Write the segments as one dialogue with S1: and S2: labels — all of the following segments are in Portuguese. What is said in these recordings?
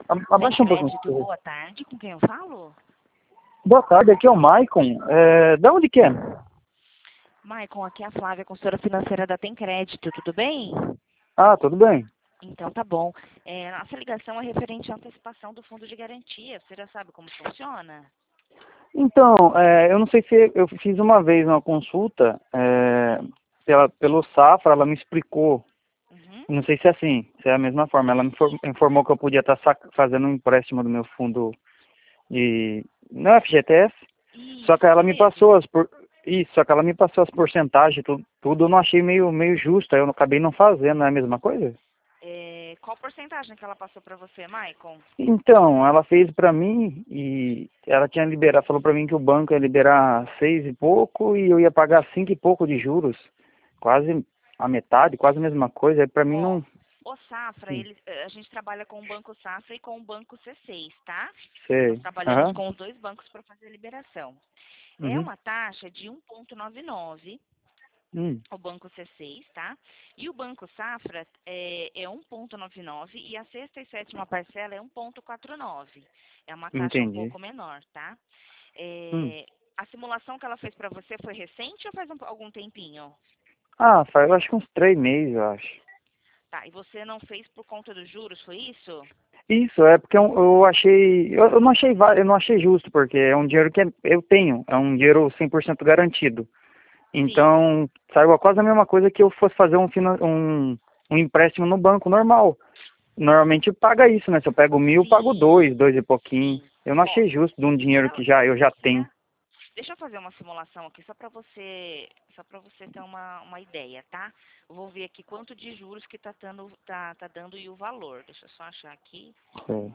S1: Abaixa um pouquinho.
S2: Crédito, boa tarde. Com quem eu falo?
S1: Boa tarde, aqui é o Maicon. Da onde que é?
S2: Maicon, aqui é a Flávia, consultora financeira da Tem Crédito, tudo bem?
S1: Ah, tudo bem.
S2: Então tá bom. Nossa ligação é referente à antecipação do fundo de garantia. Você já sabe como funciona?
S1: Então, eu não sei se eu fiz uma vez uma consulta pelo Safra, ela me explicou.
S2: Uhum.
S1: Não sei se é assim, se é a mesma forma. Ela me informou que eu podia estar fazendo um empréstimo do meu fundo no FGTS, só que ela me passou só que ela me passou as porcentagens, tudo eu não achei meio justo, aí eu acabei não fazendo, não é a mesma coisa?
S2: Qual porcentagem que ela passou para você, Maicon?
S1: Então, ela fez pra mim e ela tinha liberado, falou pra mim que o banco ia liberar 6 e pouco e eu ia pagar 5 e pouco de juros, quase a metade, quase a mesma coisa, aí pra mim não...
S2: O Safra, a gente trabalha com o Banco Safra e com o Banco C6, tá? Nós
S1: Sei.
S2: trabalhamos
S1: Aham.
S2: com os dois bancos para fazer a liberação. É
S1: Uhum.
S2: uma taxa de 1,99, o Banco C6, tá? E o Banco Safra é 1,99 e a sexta e sétima parcela é 1,49. É uma taxa um
S1: Entendi.
S2: pouco menor, tá?
S1: Hum.
S2: A simulação que ela fez para você foi recente ou faz algum tempinho?
S1: Ah, faz acho que uns 3 meses, eu acho.
S2: Tá, e você não fez por conta dos juros, foi isso?
S1: Isso, é porque eu achei, eu não achei, eu não achei justo, porque é um dinheiro que eu tenho, é um dinheiro 100% garantido.
S2: Sim.
S1: Então, saiu quase a mesma coisa que eu fosse fazer um empréstimo no banco normal. Normalmente paga isso, né? Se eu pego 1.000, eu pago
S2: Sim,
S1: dois e pouquinho.
S2: sim.
S1: Eu não
S2: Ó,
S1: achei justo de um dinheiro
S2: ela,
S1: que eu já tenho.
S2: deixa eu fazer uma simulação aqui só para você ter uma ideia, tá? Eu vou ver aqui quanto de juros que tá dando e o valor. Deixa eu só achar aqui.
S1: É.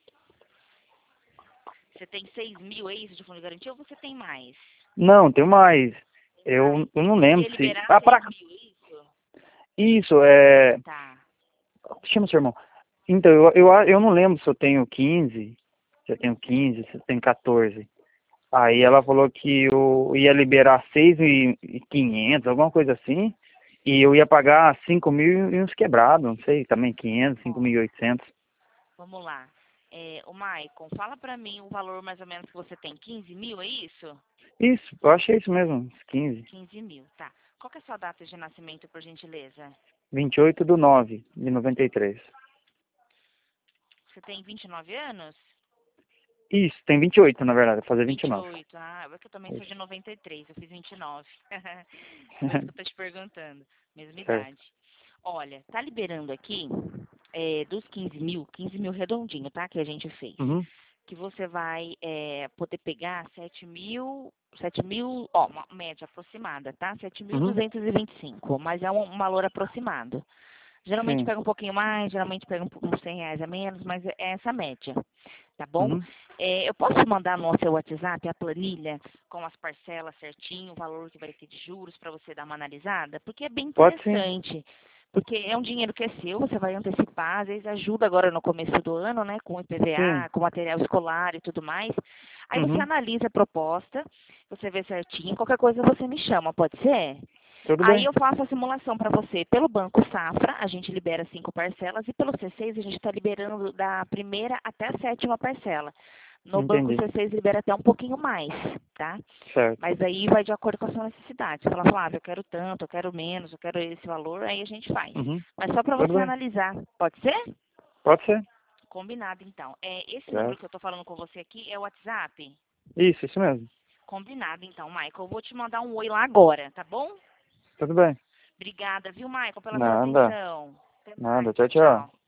S2: Você tem 6.000, é isso de fundo de garantia ou você tem mais?
S1: Não, tem mais.
S2: Tem mais.
S1: Eu não
S2: Você
S1: lembro
S2: ia
S1: se.
S2: liberar
S1: Ah,
S2: 6.000, é isso?
S1: isso,
S2: Tá.
S1: chama o seu irmão. Então, eu não lembro se eu tenho 15, se eu tenho 15, se eu tenho 14. Aí ela falou que eu ia liberar 6.500, alguma coisa assim, e eu ia pagar 5.000 e uns quebrados, não sei, também 500,
S2: Ó,
S1: 5.800.
S2: vamos lá. O Maicon, fala pra mim o valor mais ou menos que você tem. 15.000, é isso?
S1: Isso, eu achei isso mesmo, uns 15.
S2: 15.000, tá. Qual que é a sua data de nascimento, por gentileza?
S1: 28/9/93.
S2: Você tem 29 anos?
S1: Isso, tem 28 na verdade, vou fazer 29.
S2: 28. Ah, é que eu também sou de
S1: Isso.
S2: 93, eu fiz 29. Por isso que eu tô te perguntando. Mesma
S1: Certo.
S2: idade. Olha, tá liberando aqui dos 15.000 redondinho, tá? Que a gente fez.
S1: Uhum,
S2: Que você vai poder pegar 7.000, ó, uma média aproximada, tá?
S1: uhum,
S2: 7.225, mas é um valor aproximado. Geralmente
S1: sim,
S2: pega um pouquinho mais, geralmente pega uns R$ 100 a menos, mas é essa média, tá bom?
S1: uhum.
S2: Eu posso te mandar no seu WhatsApp a planilha com as parcelas certinho, o valor que vai ter de juros para você dar uma analisada? Porque é bem
S1: Pode sim.
S2: interessante. Porque é um dinheiro que é seu, você vai antecipar, às vezes ajuda agora no começo do ano, né, com o
S1: Sim.
S2: IPVA, com material escolar e tudo mais. Aí você
S1: Uhum.
S2: analisa a proposta, você vê certinho, qualquer coisa você me chama, pode ser?
S1: Tudo
S2: Aí
S1: bem.
S2: eu faço a simulação para você pelo Banco Safra, a gente libera 5 parcelas, e pelo C6 a gente está liberando da primeira até a sétima parcela. No Banco
S1: Entendi.
S2: C6 libera até um pouquinho mais, tá?
S1: Certo.
S2: Mas aí vai de acordo com a sua necessidade. Você fala, Flávia, eu quero tanto, eu quero menos, eu quero esse valor, aí a gente faz.
S1: Uhum.
S2: Mas só para
S1: Tudo
S2: você
S1: bem.
S2: analisar, pode ser?
S1: Pode ser.
S2: Combinado, então. Esse número
S1: Certo.
S2: que eu estou falando com você aqui é o WhatsApp?
S1: Isso mesmo.
S2: Combinado, então, Michael. Eu vou te mandar um oi lá agora, tá bom?
S1: Tudo bem.
S2: Obrigada, viu, Michael, pela sua
S1: Nada.
S2: atenção. Até
S1: Nada.
S2: mais.
S1: Tchau,
S2: Tchau,
S1: tchau.
S2: tchau.